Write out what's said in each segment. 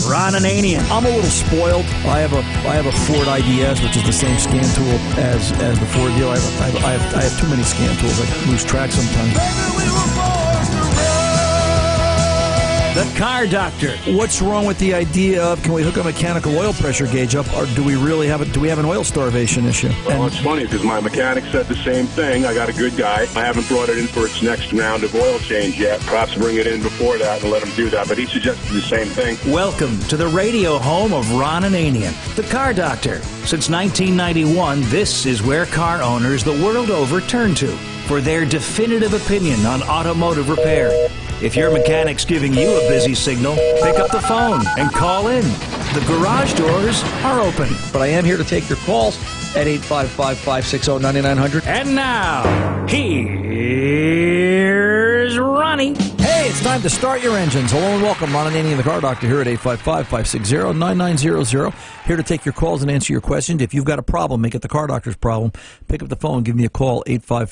Ron Ananian. I'm a little spoiled. I have a Ford IDS, which is the same scan tool as the Ford deal. I have too many scan tools. I lose track sometimes. The Car Doctor. What's wrong with the idea of can we hook a mechanical oil pressure gauge up, or do we really have an oil starvation issue? Well, it's funny because my mechanic said the same thing. I got a good guy. I haven't brought it in for its next round of oil change yet. Perhaps bring it in before that and let him do that. But he suggested the same thing. Welcome to the radio home of Ron Ananian, the Car Doctor. Since 1991, this is where car owners the world over turn to for their definitive opinion on automotive repair. If your mechanic's giving you a busy signal, pick up the phone and call in. The garage doors are open. But I am here to take your calls at 855-560-9900. And now, here's Ronnie. Hey, it's time to start your engines. Hello and welcome. Ron Ananian, the Car Doctor, here at 855-560-9900. Here to take your calls and answer your questions. If you've got a problem, make it the Car Doctor's problem. Pick up the phone, give me a call,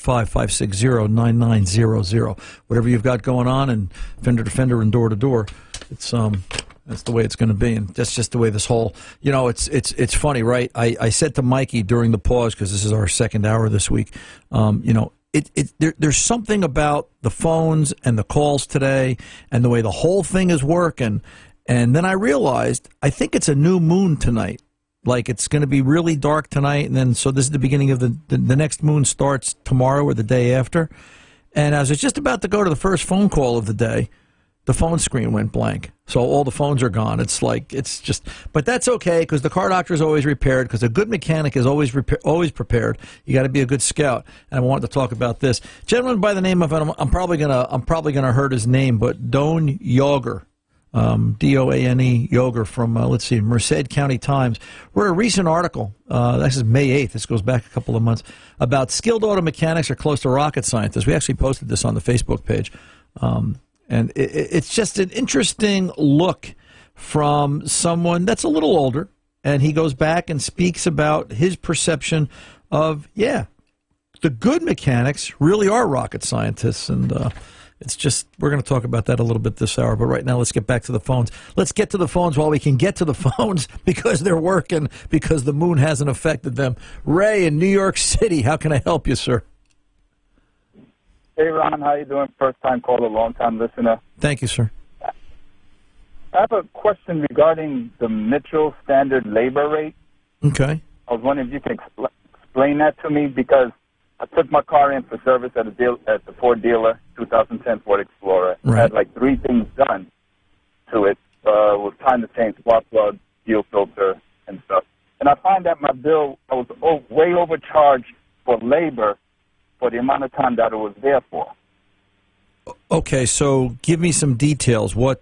855-560-9900. Whatever you've got going on, and fender to fender and door to door, it's that's the way it's going to be, and that's just the way this whole, it's funny, right? I said to Mikey during the pause, because this is our second hour this week, there's something about the phones and the calls today and the way the whole thing is working. And then I realized, I think it's a new moon tonight. Like, it's going to be really dark tonight, and then so this is the beginning of the next moon starts tomorrow or the day after. And as I was just about to go to the first phone call of the day, the phone screen went blank. So all the phones are gone. But that's okay, because the Car Doctor is always repaired, because a good mechanic is always prepared. You got to be a good scout. And I wanted to talk about this gentleman by the name of, I'm probably gonna hurt his name, but Doane Yoger. Doane Yoger from, Merced County Times, wrote a recent article, this is May 8th, this goes back a couple of months, about skilled auto mechanics are close to rocket scientists. We actually posted this on the Facebook page. And it's just an interesting look from someone that's a little older, and he goes back and speaks about his perception of, the good mechanics really are rocket scientists, and it's just, we're going to talk about that a little bit this hour, but right now let's get back to the phones. Let's get to the phones while we can get to the phones, because they're working, because the moon hasn't affected them. Ray in New York City, how can I help you, sir? Hey, Ron, how you doing? First-time caller, long-time listener. Thank you, sir. I have a question regarding the Mitchell standard labor rate. Okay. I was wondering if you can explain that to me, because I took my car in for service at the Ford dealer, 2010 Ford Explorer. Right. I had like 3 things done to it. It was time to change spark plug, fuel filter, and stuff. And I find that my bill, I was way overcharged for labor for the amount of time that it was there for. Okay, so give me some details. What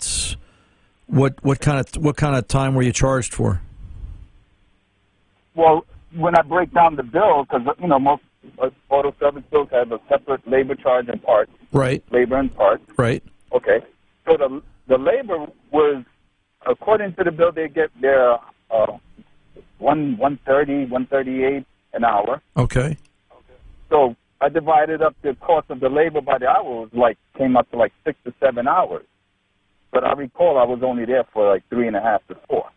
kind of time were you charged for? Well, when I break down the bill, because most auto service bills have a separate labor charge and parts. Right. Labor and parts. Right. Okay. So the labor was, according to the bill, they get their $138 an hour. Okay. So I divided up the cost of the labor by the hour. Came up to 6 to 7 hours. But I recall I was only there for 3.5 to 4.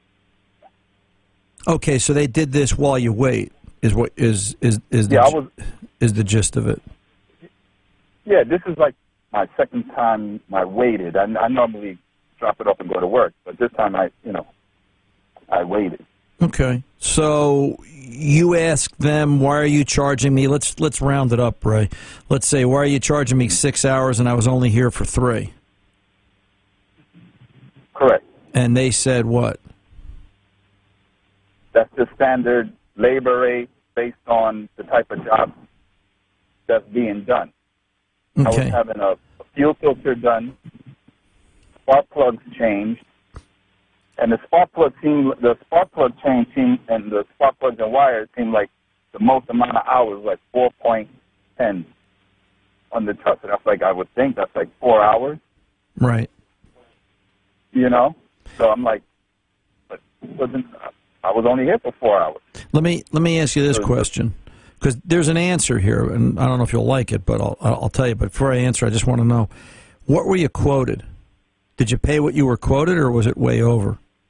Okay, so they did this while you wait. Is the gist of it? Yeah, this is my second time I waited. I normally drop it off and go to work, but this time I waited. Okay, so you asked them, why are you charging me? Let's round it up, Ray. Let's say, why are you charging me 6 hours and I was only here for 3? Correct. And they said what? That's the standard labor rate based on the type of job that's being done. Okay. I was having a fuel filter done, spark plugs changed, and the spark plug change seemed, and the spark plugs and wires seemed like the most amount of hours, 4.10 on the truck. So that's I would think that's 4 hours. Right. So I'm but I was only here for 4 hours. Let me ask you this question, because there's an answer here, and I don't know if you'll like it, but I'll tell you. But before I answer, I just want to know, what were you quoted? Did you pay what you were quoted, or was it way over?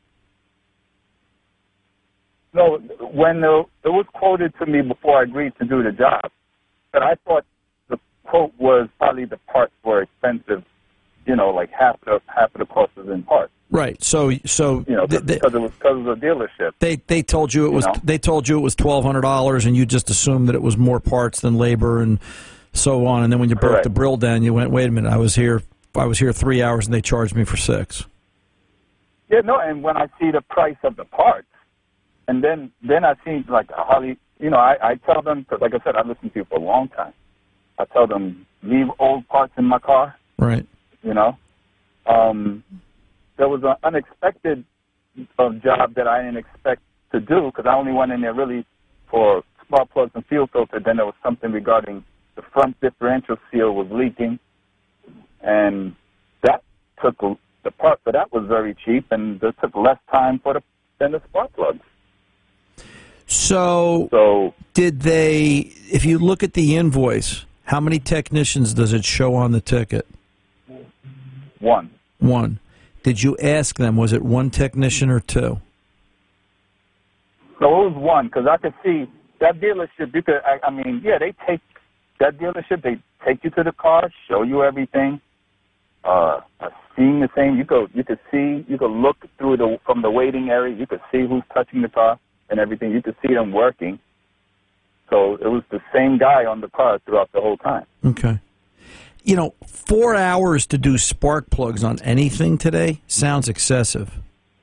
No, when it was quoted to me before I agreed to do the job, but I thought the quote was probably the parts were expensive, like half of the cost was in parts. Right. So because of the dealership. They told you it was $1,200, and you just assumed that it was more parts than labor and so on. And then when you broke the brill down, you went, "Wait a minute, I was here 3 hours, and they charged me for 6." Yeah, no. And when I see the price of the parts, and then I see like Holly, I tell them, because like I said, I've listened to you for a long time. I tell them, leave old parts in my car. Right. There was an unexpected job that I didn't expect to do, because I only went in there really for spark plugs and fuel filter. Then there was something regarding the front differential seal was leaking, and that took the part for that was very cheap, and it took less time than the spark plugs. So did they? If you look at the invoice, how many technicians does it show on the ticket? One. Did you ask them, was it one technician or two? So it was one, because I could see that dealership, they take that dealership, they take you to the car, show you everything. Seeing the same, you could look through from the waiting area, you could see who's touching the car and everything. You could see them working. So it was the same guy on the car throughout the whole time. Okay. 4 hours to do spark plugs on anything today sounds excessive.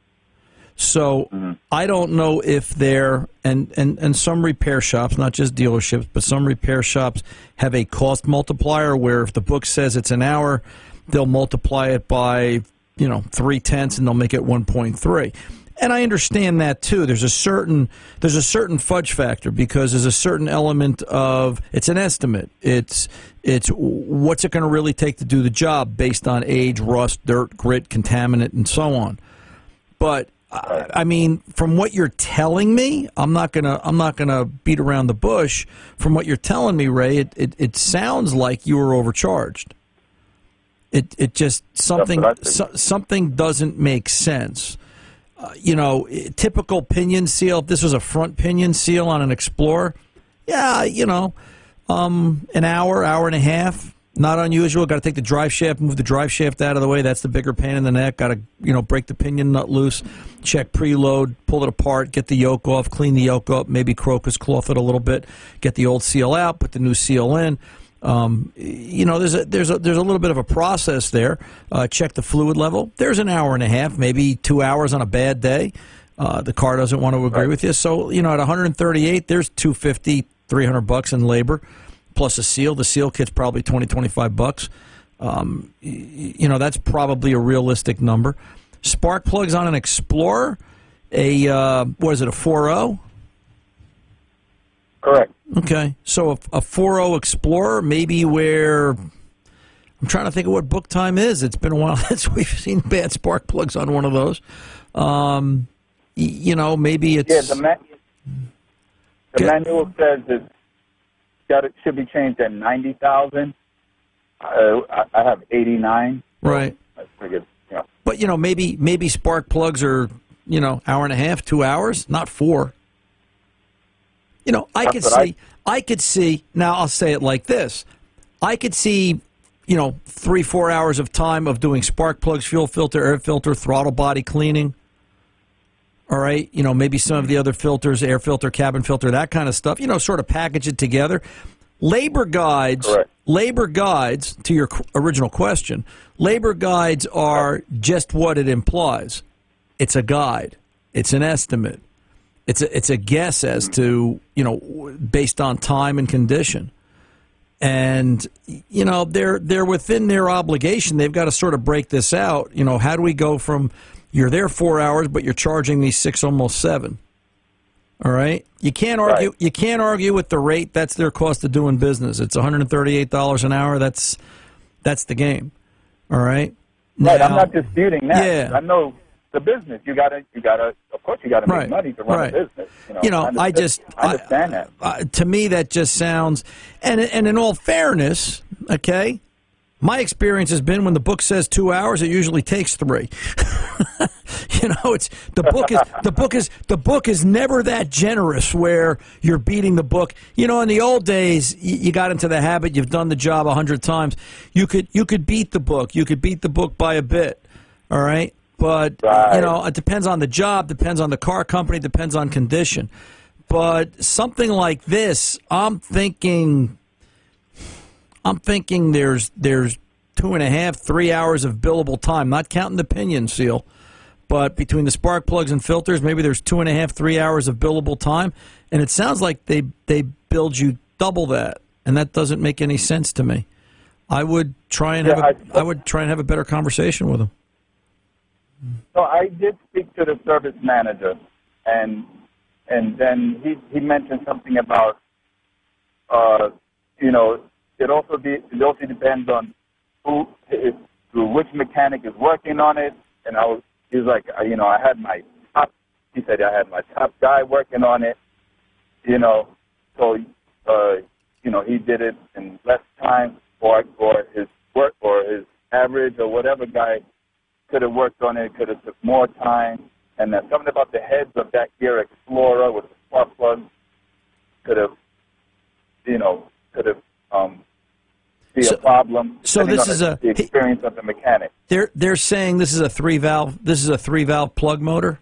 So I don't know if they're, and some repair shops, not just dealerships, but some repair shops have a cost multiplier where if the book says it's an hour, they'll multiply it by, 0.3, and they'll make it 1.3. And I understand that too. There's a certain fudge factor, because there's a certain element of, it's an estimate. It's what's it going to really take to do the job based on age, rust, dirt, grit, contaminant, and so on. But I mean, from what you're telling me, I'm not gonna beat around the bush. From what you're telling me, Ray, it sounds like you were overcharged. It just something doesn't make sense. Typical pinion seal, if this was a front pinion seal on an Explorer, an hour and a half, not unusual. Got to take the drive shaft, move the drive shaft out of the way. That's the bigger pain in the neck. Got to, break the pinion nut loose, check preload, pull it apart, get the yoke off, clean the yoke up, maybe crocus cloth it a little bit, get the old seal out, put the new seal in. There's a little bit of a process there. Check the fluid level. There's an hour and a half, maybe 2 hours on a bad day. The car doesn't want to agree with you. So, at 138, there's $250, $300 in labor, plus a seal. The seal kit's probably $20, $25. That's probably a realistic number. Spark plugs on an Explorer, a 4.0? Correct. Okay, so a 4.0 Explorer, maybe where, I'm trying to think of what book time is. It's been a while since we've seen bad spark plugs on one of those. Maybe it's... Yeah, the manual says it should be changed at 90,000. I have 89. Right. I figured, But, maybe spark plugs are, hour and a half, 2 hours, not 4. I could see, now I'll say it like this. I could see, 3-4 hours of time of doing spark plugs, fuel filter, air filter, throttle body cleaning. All right. Maybe some of the other filters, air filter, cabin filter, that kind of stuff, sort of package it together. Labor guides, to your original question, labor guides are just what it implies. It's a guide. It's an estimate. It's a guess as to, based on time and condition. And, they're within their obligation. They've got to sort of break this out. How do we go from you're there 4 hours, but you're charging me 6, almost 7? All right? You can't argue. Right. You can't argue with the rate. That's their cost of doing business. It's $138 an hour. That's the game. All right? Right. Now, I'm not disputing that. Yeah. I know the business. You gotta. Of course, you gotta make money to run a business. I understand that. To me, that just sounds. And in all fairness, okay, My experience has been when the book says 2 hours, it usually takes 3. You know, it's the book is never that generous where you're beating the book. You know, in the old days, you got into the habit. You've done the job 100 times. You could beat the book. You could beat the book by a bit. All right, but you know, it depends on the job, depends on the car company, depends on condition. But something like this, I'm thinking there's 2.5, 3 hours of billable time, not counting the pinion seal. But between the spark plugs and filters, maybe there's 2.5, 3 hours of billable time, and it sounds like they build you double that, and that doesn't make any sense to me. I would try and have a better conversation with them. So I did speak to the service manager, and then he mentioned something about you know, it also depends on which mechanic is working on it, and he was like, you know, I had my top guy working on it, you know, so, you know, he did it in less time, or his work, or his average, or whatever guy could have worked on it, could have took more time, and then something about the heads of that Gear Explorer with the spark plug could have be a problem. So this is the experience of the mechanic. They're saying this is a 3-valve. This is a 3-valve plug motor.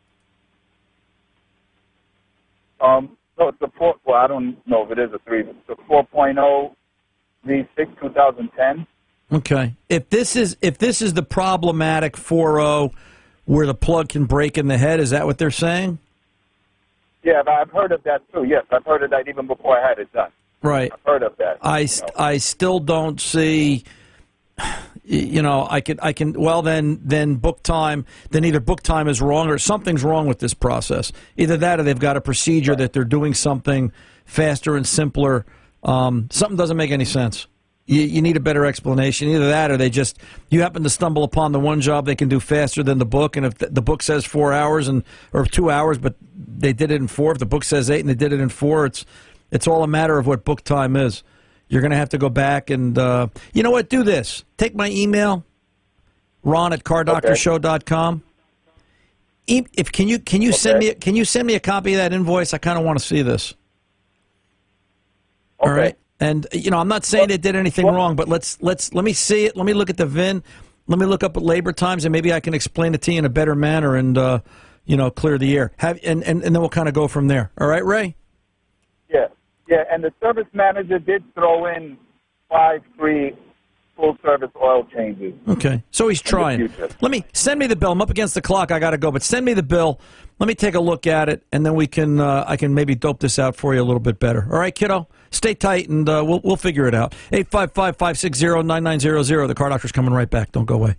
No, it's a 4. Well, I don't know if it is a 3. It's a 4.0 V6 2010. Okay. If this is the problematic 4.0 where the plug can break in the head, is that what they're saying? Yeah, but I've heard of that too. Yes, I've heard of that even before I had it done. Right. I've heard of that. I still don't see. You know, I can. Well, then book time. Then either book time is wrong or something's wrong with this process. Either that or they've got a procedure that they're doing something faster and simpler. Something doesn't make any sense. You need a better explanation. Either that or you happen to stumble upon the one job they can do faster than the book, and if the book says 4 hours or 2 hours, but they did it in 4, if the book says 8 and they did it in 4, it's all a matter of what book time is. You're going to have to go back and, you know what, do this. Take my email, ron@cardoctorshow.com. Can you send me a copy of that invoice? I kind of want to see this. Okay. All right. And, you know, I'm not saying they did anything wrong, but let me see it. Let me look at the VIN. Let me look up at labor times, and maybe I can explain it to you in a better manner and, you know, clear the air. And then we'll kind of go from there. All right, Ray? Yeah, and the service manager did throw in 5 free full-service oil changes. Okay, so he's trying. Send me the bill. I'm up against the clock. I got to go, but send me the bill. Let me take a look at it, and then I can maybe dope this out for you a little bit better. All right, kiddo? Stay tight, and we'll figure it out. 855-560-9900. The Car Doctor's coming right back. Don't go away.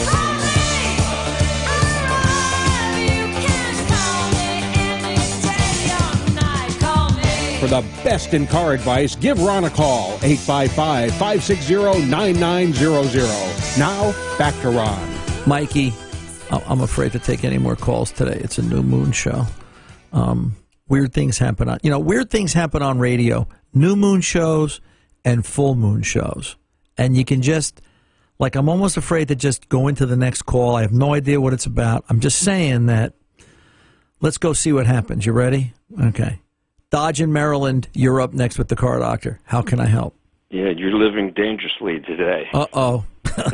For the best in car advice, give Ron a call, 855-560-9900. Now, back to Ron. Mikey, I'm afraid to take any more calls today. It's a new moon show. Weird things happen on radio. New moon shows and full moon shows. And you can I'm almost afraid to just go into the next call. I have no idea what it's about. I'm just saying that let's go see what happens. You ready? Okay. Dodge in Maryland, you're up next with the Car Doctor. How can I help? Yeah, you're living dangerously today. Uh-oh.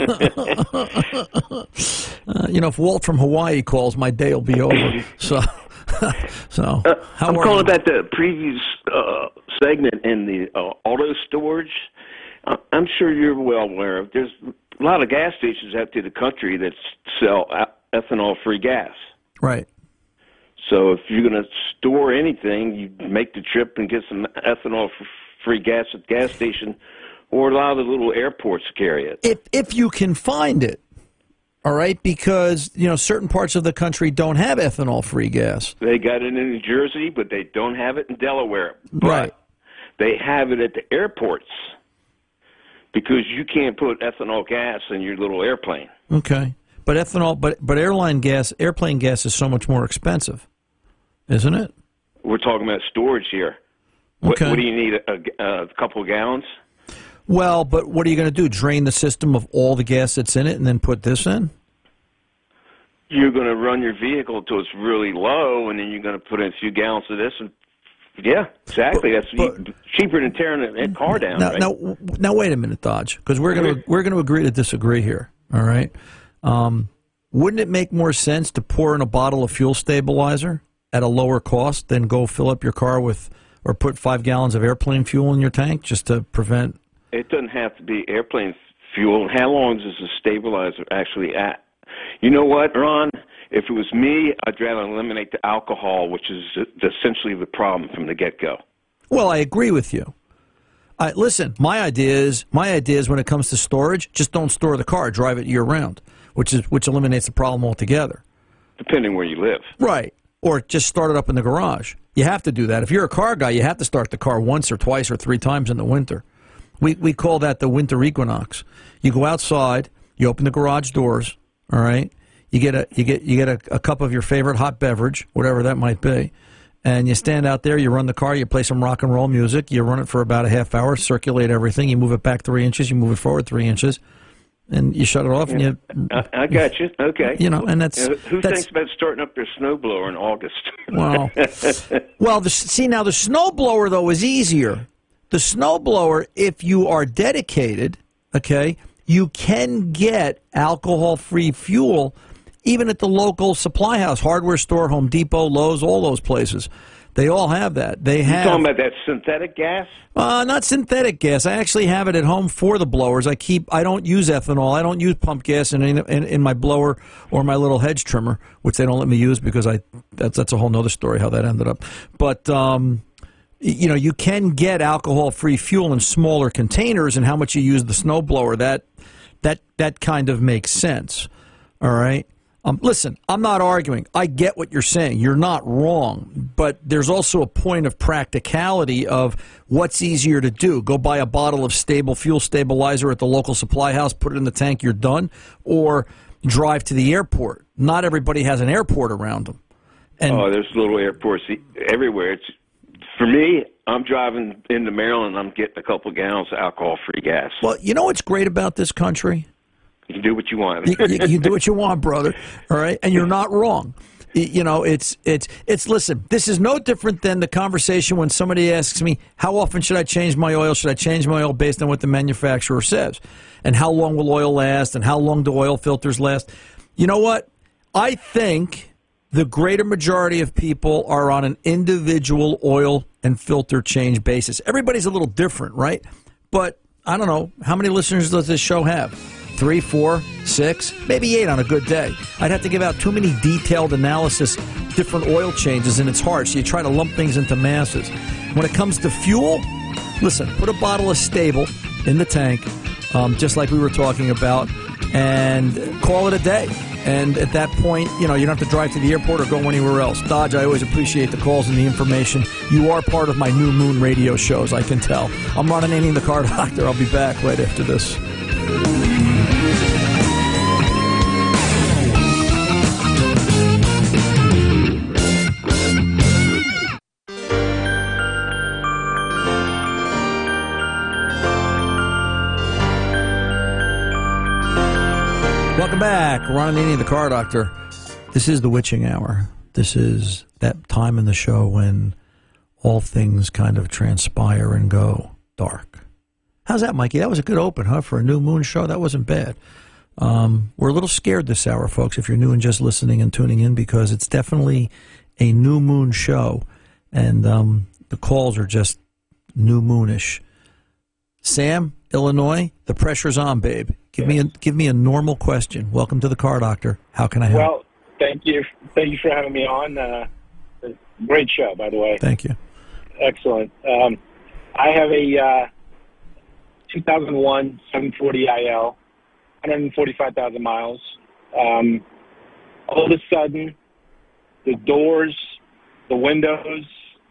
You know, if Walt from Hawaii calls, my day will be over. So I'm calling about the previous segment in the auto storage. I'm sure you're well aware of. There's a lot of gas stations out through the country that sell ethanol-free gas. Right. So if you're going to store anything, you make the trip and get some ethanol-free gas at the gas station, or a lot of the little airports carry it. If you can find it, all right, because, you know, certain parts of the country don't have ethanol-free gas. They got it in New Jersey, but they don't have it in Delaware. But right. They have it at the airports because you can't put ethanol gas in your little airplane. Okay. But airplane gas is so much more expensive, isn't it? We're talking about storage here. Okay. What do you need, a couple of gallons? Well, but what are you going to do? Drain the system of all the gas that's in it and then put this in? You're going to run your vehicle until it's really low, and then you're going to put in a few gallons of this. And yeah, exactly. That's cheaper than tearing a car down. Now, right? now, wait a minute, Dodge, because we're going to agree to disagree here. All right. Wouldn't it make more sense to pour in a bottle of fuel stabilizer at a lower cost than go fill up your car with, or put 5 gallons of airplane fuel in your tank just to prevent? It doesn't have to be airplane fuel. How long is the stabilizer actually at? You know what, Ron? If it was me, I'd rather eliminate the alcohol, which is essentially the problem from the get-go. Well, I agree with you. Listen, my idea is when it comes to storage, just don't store the car, drive it year-round, which eliminates the problem altogether. Depending where you live. Right. Or just start it up in the garage. You have to do that. If you're a car guy, you have to start the car once or twice or 3 times in the winter. We call that the winter equinox. You go outside, you open the garage doors, all right? You get a cup of your favorite hot beverage, whatever that might be, and you stand out there, you run the car, you play some rock and roll music, you run it for about a half hour, circulate everything, you move it back 3 inches, you move it forward 3 inches, and you shut it off. And I got you. Okay. You know, and that's who thinks about starting up their snowblower in August? Well, now the snowblower though is easier. The snowblower, if you are dedicated, okay, you can get alcohol-free fuel even at the local supply house, hardware store, Home Depot, Lowe's, all those places. They all have that. They have. You talking about that synthetic gas? Not synthetic gas. I actually have it at home for the blowers. I don't use ethanol. I don't use pump gas in my blower or my little hedge trimmer, which they don't let me use because that's a whole nother story how that ended up. But you know, you can get alcohol-free fuel in smaller containers, and how much you use the snowblower, that kind of makes sense. All right? Listen, I'm not arguing. I get what you're saying. You're not wrong. But there's also a point of practicality of what's easier to do. Go buy a bottle of stable fuel stabilizer at the local supply house, put it in the tank, you're done, or drive to the airport. Not everybody has an airport around them. And there's little airports everywhere. For me, I'm driving into Maryland, I'm getting a couple gallons of alcohol-free gas. Well, you know what's great about this country? You can do what you want. You do what you want, brother. All right? And you're not wrong. You know, listen, this is no different than the conversation when somebody asks me, how often should I change my oil? Should I change my oil based on what the manufacturer says? And how long will oil last? And how long do oil filters last? You know what? I think the greater majority of people are on an individual oil and filter change basis. Everybody's a little different, right? But I don't know. How many listeners does this show have? 3, 4, 6, maybe 8 on a good day. I'd have to give out too many detailed analysis, different oil changes, and it's hard. So you try to lump things into masses. When it comes to fuel, listen, put a bottle of Stable in the tank, just like we were talking about, and call it a day. And at that point, you know, you don't have to drive to the airport or go anywhere else. Dodge, I always appreciate the calls and the information. You are part of my New Moon radio shows, I can tell. I'm Ron Ananian, the Car Doctor. I'll be back right after this. Welcome back. Ron Ananian, the Car Doctor. This is the witching hour. This is that time in the show when all things kind of transpire and go dark. How's that, Mikey? That was a good open, huh, for a new moon show? That wasn't bad. We're a little scared this hour, folks, if you're new and just listening and tuning in, because it's definitely a new moon show, and the calls are just new moonish. Sam, Illinois, the pressure's on, babe. Give me a normal question. Welcome to the Car Doctor. How can I help? Well, thank you for having me on. Great show, by the way. Thank you. Excellent. I have a 2001 740 IL, 145,000 miles. All of a sudden, the doors, the windows,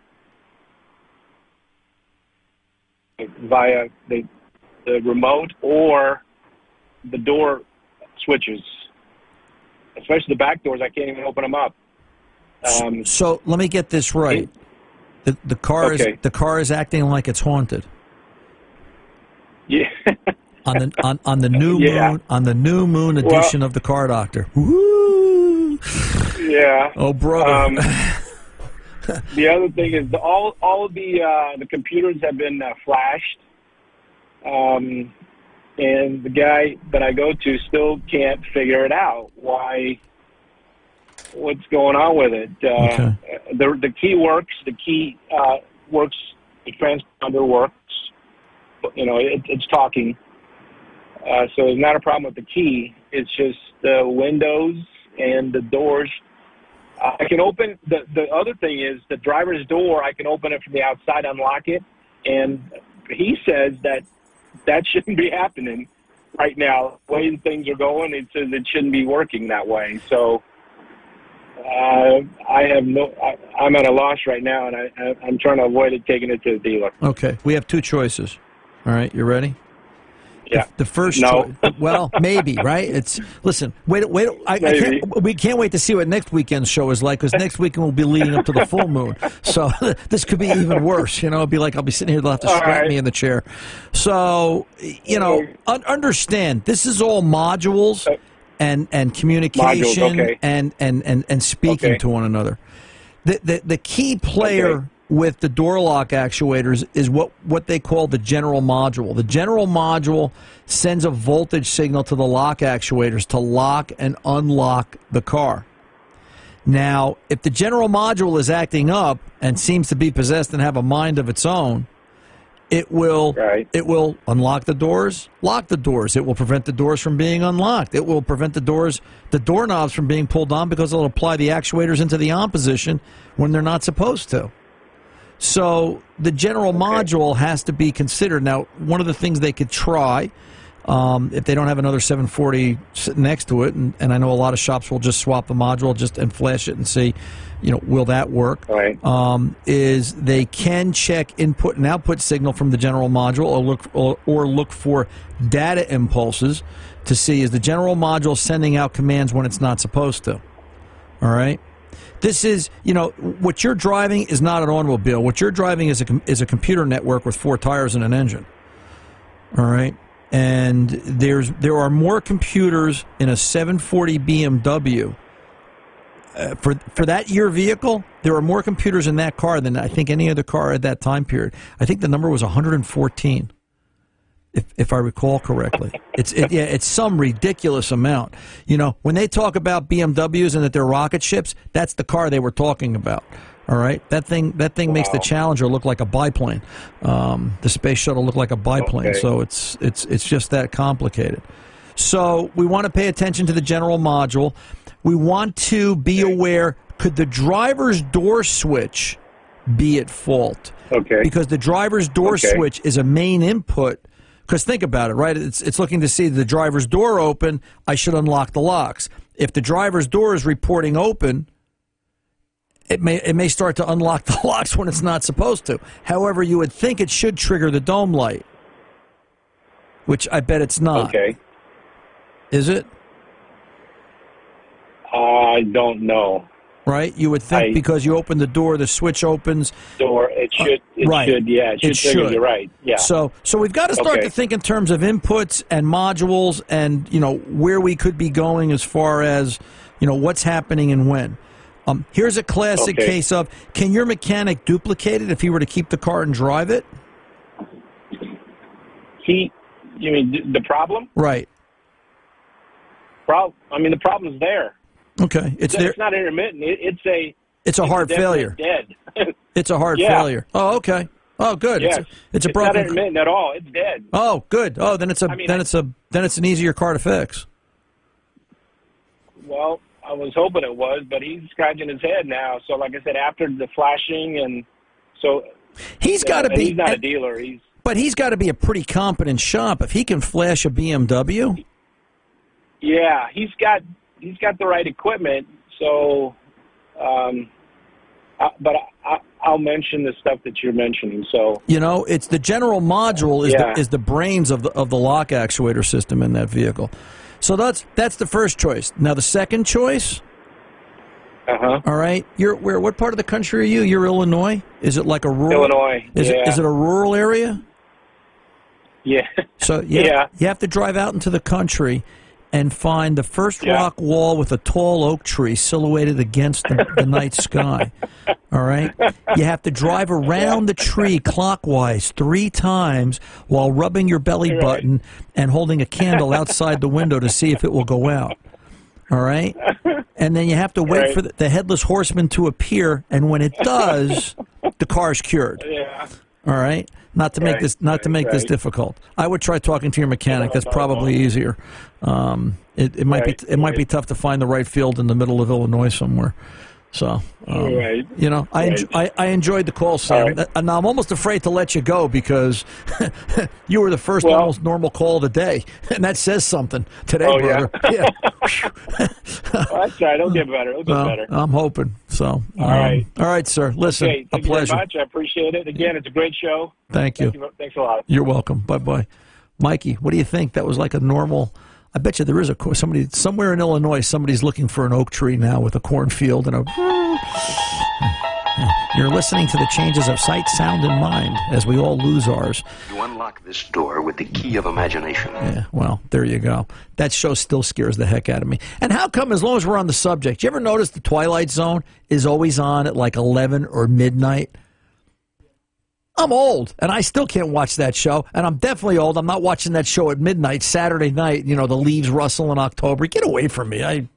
via the remote or the door switches, especially the back doors, I can't even open them up. So let me get this right. The car is acting like it's haunted. Yeah. on the new moon edition of the Car Doctor. Woo! Yeah. Oh, brother. The other thing is all of the computers have been flashed, and the guy that I go to still can't figure it out. What's going on with it? The key works. The key works. The transponder works. It's talking. So there's not a problem with the key. It's just the windows and the doors. I can open the other thing is the driver's door. I can open it from the outside, unlock it, and he says that shouldn't be happening right now. The way things are going, it says it shouldn't be working that way. So I'm at a loss right now, and I'm trying to avoid it, taking it to the dealer. Okay, we have two choices. All right, you ready? Yeah. The first choice. Well, maybe, right? Listen, wait. We can't wait to see what next weekend's show is like, because next weekend will be leading up to the full moon. So this could be even worse. It'll be like I'll be sitting here, they'll have to strap me in the chair. So, understand, this is all modules and communication modules, and speaking to one another. The key player with the door lock actuators is what they call the general module. The general module sends a voltage signal to the lock actuators to lock and unlock the car. Now, if the general module is acting up and seems to be possessed and have a mind of its own, it will unlock the doors, lock the doors. It will prevent the doors from being unlocked. It will prevent the doorknobs from being pulled on, because it'll apply the actuators into the on position when they're not supposed to. So the general module has to be considered. Now, one of the things they could try, if they don't have another 740 sitting next to it, and I know a lot of shops will just swap the module and flash it and see, will that work? Right. Is they can check input and output signal from the general module, or look for data impulses to see, is the general module sending out commands when it's not supposed to? All right. This is, what you're driving is not an automobile. What you're driving is a computer network with 4 tires and an engine. All right, and there are more computers in a 740 BMW. For that year vehicle, there are more computers in that car than I think any other car at that time period. I think the number was 114. If I recall correctly. It's some ridiculous amount. When they talk about BMWs and that they're rocket ships, that's the car they were talking about. All right, that thing makes the Challenger look like a biplane. The space shuttle look like a biplane. Okay. So it's just that complicated. So we want to pay attention to the general module. We want to be aware, could the driver's door switch be at fault? Okay. Because the driver's door switch is a main input. Because think about it, right? It's looking to see the driver's door open, I should unlock the locks. If the driver's door is reporting open, it may start to unlock the locks when it's not supposed to. However, you would think it should trigger the dome light, which I bet it's not. Okay. Is it? I don't know. Right? You would think because you open the door, the switch opens. It should. It should. You're right. Yeah. So we've got to start to think in terms of inputs and modules, and where we could be going as far as what's happening and when. Here's a classic case of, can your mechanic duplicate it if he were to keep the car and drive it? You mean the problem? Right. The problem's there. Okay, it's there. It's not intermittent. It's a hard failure. Dead. It's a hard failure. Oh, okay. Oh, good. Yes. It's a broken. Not intermittent at all. It's dead. Oh, good. Oh, then it's an easier car to fix. Well, I was hoping it was, but he's scratching his head now. So, like I said, after the flashing, and so he's got to be. He's not a dealer. But he's got to be a pretty competent shop if he can flash a BMW. Yeah, he's got the right equipment. So, but I'll mention the stuff that you're mentioning. So it's the general module is the brains of the lock actuator system in that vehicle. So that's the first choice. Now the second choice. All right. What part of the country are you? You're Illinois. Is it like a rural? Illinois. Is it a rural area? Yeah. So you have to drive out into the country and find the first rock wall with a tall oak tree silhouetted against the night sky. All right? You have to drive around the tree clockwise 3 times while rubbing your belly button and holding a candle outside the window to see if it will go out. All right? And then you have to wait for the headless horseman to appear, and when it does, the car's cured. Yeah. All right? Not to make this difficult. I would try talking to your mechanic. That's probably easier. It might be tough to find the right field in the middle of Illinois somewhere. So, you know, I enjoyed the call, Sam. And I'm almost afraid to let you go because you were the first almost normal call of the day, and that says something today, brother. Yeah. That's right. It'll get better. It'll get better. I'm hoping. So, all right, sir. Listen, thank a pleasure. You very much. I appreciate it. Again, it's a great show. Thank you. Thanks a lot. You're welcome. Bye-bye. Mikey, what do you think? That was like a normal... I bet you there is somebody somewhere in Illinois. Somebody's looking for an oak tree now with a cornfield and a. You're listening to the changes of sight, sound, and mind as we all lose ours. You unlock this door with the key of imagination. Yeah, well, there you go. That show still scares the heck out of me. And how come, as long as we're on the subject, you ever notice the Twilight Zone is always on at like 11 or midnight? I'm old, and I still can't watch that show, and I'm definitely old. I'm not watching that show at midnight, Saturday night, you know, the leaves rustle in October. Get away from me.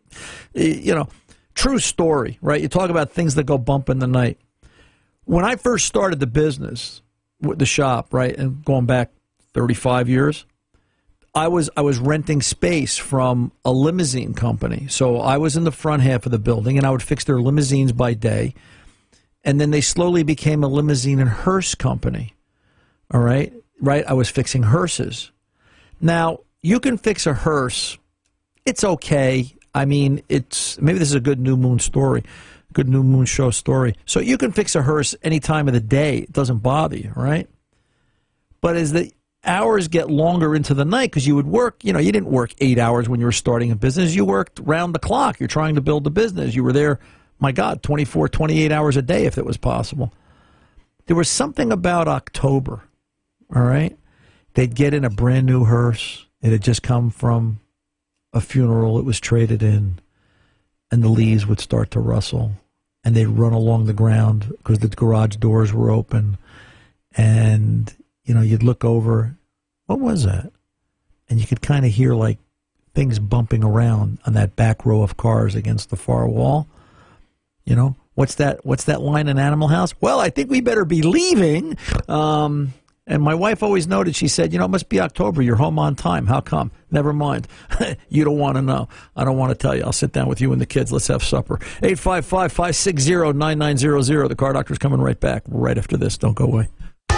True story, right? You talk about things that go bump in the night. When I first started the business, with the shop, right, and going back 35 years, I was renting space from a limousine company. So I was in the front half of the building, and I would fix their limousines by day. And then they slowly became a limousine and hearse company. All right? Right? I was fixing hearses. Now, you can fix a hearse. It's okay. I mean, maybe this is a good New Moon story, good New Moon show story. So you can fix a hearse any time of the day. It doesn't bother you, right? But as the hours get longer into the night, because you would work, you know, you didn't work 8 hours when you were starting a business. You worked round the clock. You're trying to build the business. You were there, my God, 24, 28 hours a day if it was possible. There was something about October, all right? They'd get in a brand new hearse. It had just come from a funeral. It was traded in, and the leaves would start to rustle, and they'd run along the ground because the garage doors were open, and, you know, you'd look over. What was that? And you could kind of hear, like, things bumping around on that back row of cars against the far wall. You know, what's that line in Animal House? Well, I think we better be leaving. And my wife always noted, she said, you know, it must be October. You're home on time. How come? Never mind. You don't want to know. I don't want to tell you. I'll sit down with you and the kids. Let's have supper. 855-560-9900. The Car Doctor's coming right back right after this. Don't go away.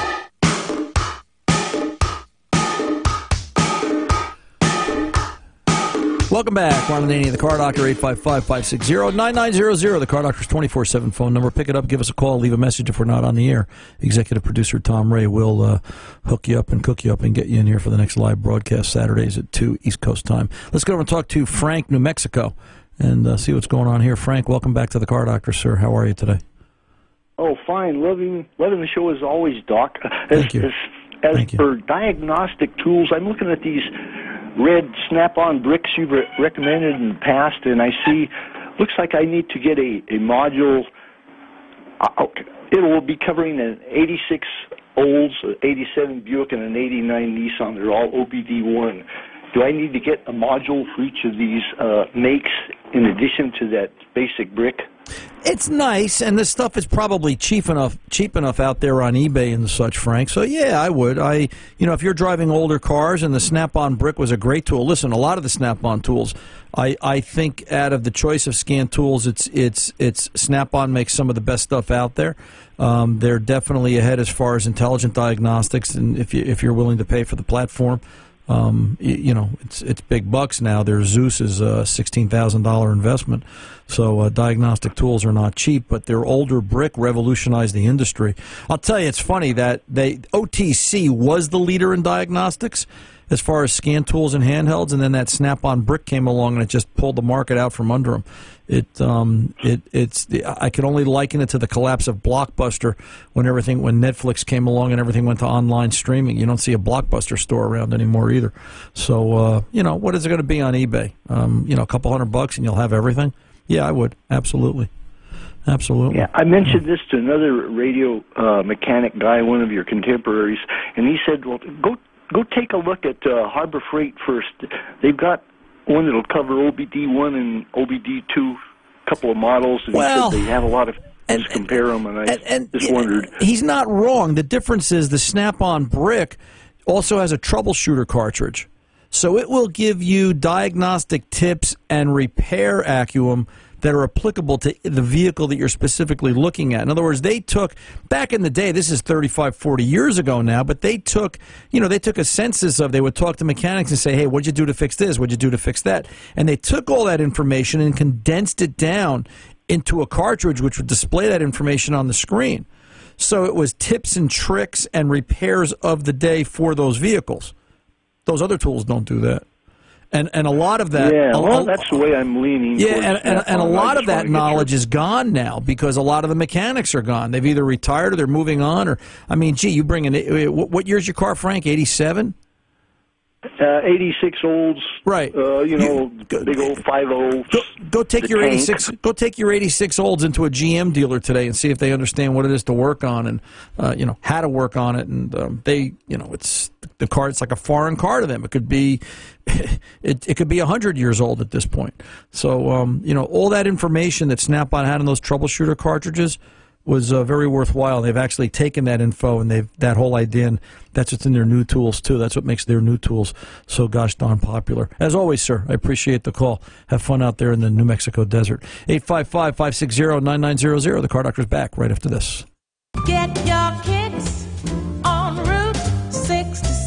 Welcome back. Ron Ananian, the Car Doctor, 855-560-9900. The Car Doctor's 24/7 phone number. Pick it up, give us a call, leave a message if we're not on the air. Executive producer Tom Ray will hook you up and cook you up and get you in here for the next live broadcast Saturdays at 2 East Coast time. Let's go over and talk to Frank, New Mexico, and see what's going on here. Frank, welcome back to the Car Doctor, sir. How are you today? Oh, fine. Loving the show as always, Doc. Thank you. As for diagnostic tools, I'm looking at these red Snap-on bricks you've recommended in the past, and I see, looks like I need to get a module. It will be covering an 86 Olds, 87 Buick, and an 89 Nissan. They're all OBD1. Do I need to get a module for each of these makes in addition to that basic brick? It's nice, and this stuff is probably cheap enough out there on eBay and such, Frank. So yeah, I would. You know, if you're driving older cars, and the Snap-on brick was a great tool. Listen, a lot of the Snap-on tools, I think out of the choice of scan tools, it's Snap-on makes some of the best stuff out there. They're definitely ahead as far as intelligent diagnostics, and if you're willing to pay for the platform. You know, it's big bucks now. Their Zeus is a $16,000 investment. So diagnostic tools are not cheap, but their older brick revolutionized the industry. I'll tell you, it's funny that OTC was the leader in diagnostics, as far as scan tools and handhelds, and then that Snap-on brick came along and it just pulled the market out from under them. I can only liken it to the collapse of Blockbuster when Netflix came along and everything went to online streaming. You don't see a Blockbuster store around anymore either. So what is it going to be on eBay? A couple $100 and you'll have everything. Yeah, I would absolutely. Yeah, I mentioned this to another radio mechanic guy, one of your contemporaries, and he said, "Well, go take a look at Harbor Freight first. They've got one that'll cover OBD1 and OBD2, a couple of models, and he said they have a lot of things to compare them." And I just wondered. He's not wrong. The difference is the Snap-on brick also has a troubleshooter cartridge, so it will give you diagnostic tips and repair acumen that are applicable to the vehicle that you're specifically looking at. In other words, they took, back in the day, this is 35, 40 years ago now, but they took a census they would talk to mechanics and say, hey, what'd you do to fix this? What'd you do to fix that? And they took all that information and condensed it down into a cartridge which would display that information on the screen. So it was tips and tricks and repairs of the day for those vehicles. Those other tools don't do that. And a lot of that... Yeah, well, that's the way I'm leaning. Yeah, and a lot of that knowledge is gone now because a lot of the mechanics are gone. They've either retired or they're moving on. Or, I mean, gee, you bring in... What year's your car, Frank? 87? 86 Olds, right? Big old 5.0. Go take your 86. Go take your 86 Olds into a GM dealer today and see if they understand what it is to work on and how to work on it. And it's the car. It's like a foreign car to them. It could be, it could be 100 years old at this point. So all that information that Snap-on had in those troubleshooter cartridges was very worthwhile. They've actually taken that info and that whole idea, and that's what's in their new tools, too. That's what makes their new tools so gosh darn popular. As always, sir, I appreciate the call. Have fun out there in the New Mexico desert. 855-560-9900. The Car Doctor's back right after this. Get your kicks on Route 66.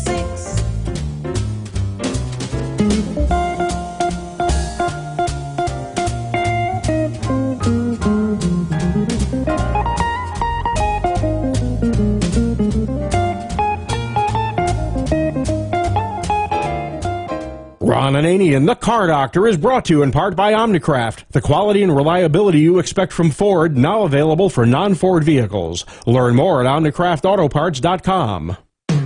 Ron Ananian, the Car Doctor, is brought to you in part by Omnicraft, the quality and reliability you expect from Ford, now available for non-Ford vehicles. Learn more at OmnicraftAutoparts.com.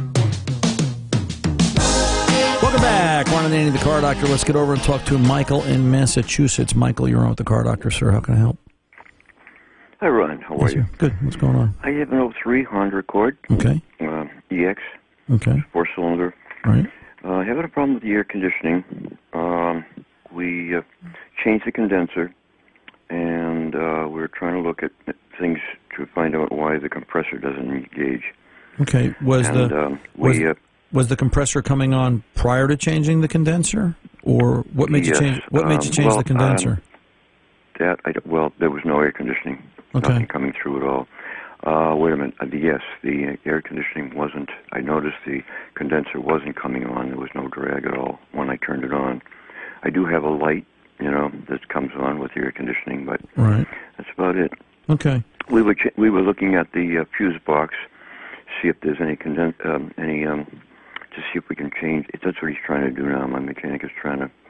Welcome back. Ron Ananian, the Car Doctor. Let's get over and talk to Michael in Massachusetts. Michael, you're on with the Car Doctor, sir. How can I help? Hi, Ron. How are you? Good. What's going on? I have an 03 Honda Accord. Okay. EX. Okay. 4-cylinder. Right. Having a problem with the air conditioning. We changed the condenser, and we're trying to look at things to find out why the compressor doesn't engage. Okay. Was the compressor coming on prior to changing the condenser, or what made you change? What made you change the condenser? There was no air conditioning. Okay. Nothing coming through at all. Wait a minute. Yes, the air conditioning wasn't. I noticed the condenser wasn't coming on. There was no drag at all when I turned it on. I do have a light, that comes on with the air conditioning, but that's about it. Okay. We were looking at the fuse box, see if there's any to see if we can change. That's what he's trying to do now. My mechanic is trying to.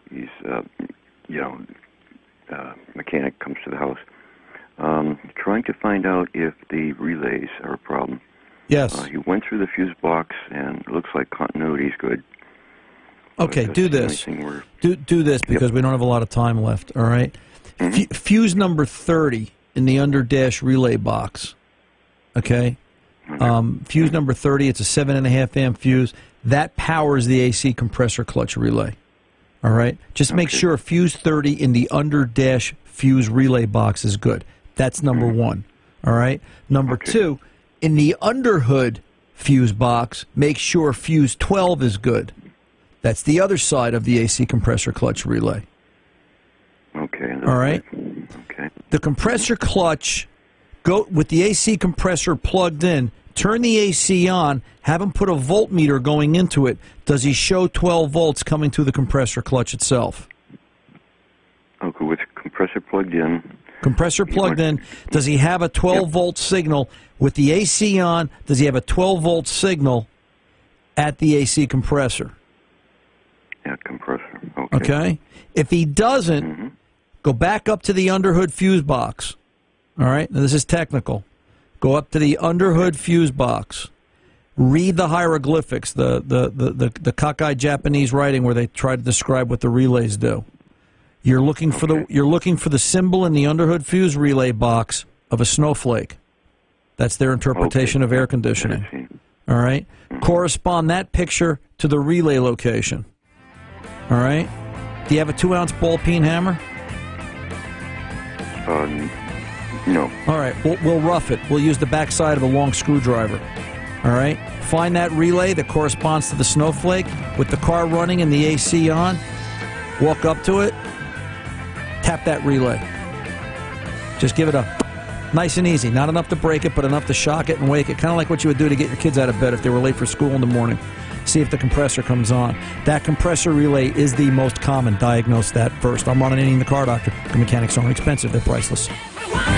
Mechanic comes to the house. Trying to find out if the relays are a problem. Yes. He went through the fuse box, and it looks like continuity is good. Okay, do this. Do this because we don't have a lot of time left, all right? Mm-hmm. Fuse number 30 in the under-dash relay box, okay? Fuse number 30, it's a 7.5 amp fuse. That powers the AC compressor clutch relay, all right? Just make sure fuse 30 in the under-dash fuse relay box is good. That's number one, all right? Number two, in the underhood fuse box, make sure fuse 12 is good. That's the other side of the AC compressor clutch relay. Okay. All right? Okay. The compressor clutch, go with the AC compressor plugged in, turn the AC on, have him put a voltmeter going into it. Does he show 12 volts coming to the compressor clutch itself? Okay, with compressor plugged in. Compressor plugged in. Does he have a 12-volt signal? With the AC on, does he have a 12-volt signal at the AC compressor. At compressor, okay. Okay? If he doesn't, go back up to the underhood fuse box. All right? Now, this is technical. Go up to the underhood fuse box. Read the hieroglyphics, the cockeyed Japanese writing where they try to describe what the relays do. You're looking for the symbol in the underhood fuse relay box of a snowflake. That's their interpretation of air conditioning. All right? Correspond that picture to the relay location. All right? Do you have a 2-ounce ball peen hammer? No. All right, we'll rough it. We'll use the backside of a long screwdriver. All right? Find that relay that corresponds to the snowflake with the car running and the AC on. Walk up to it. Tap that relay. Just give it a nice and easy. Not enough to break it, but enough to shock it and wake it. Kind of like what you would do to get your kids out of bed if they were late for school in the morning. See if the compressor comes on. That compressor relay is the most common. Diagnose that first. I'm Ron Ananian, the Car Doctor. The mechanics aren't expensive. They're priceless.